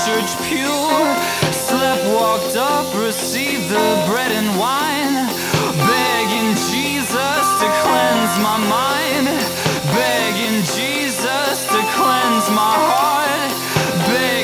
church pew. Slept, walked up, received the bread and wine, begging Jesus to cleanse my mind, begging Jesus to cleanse my heart.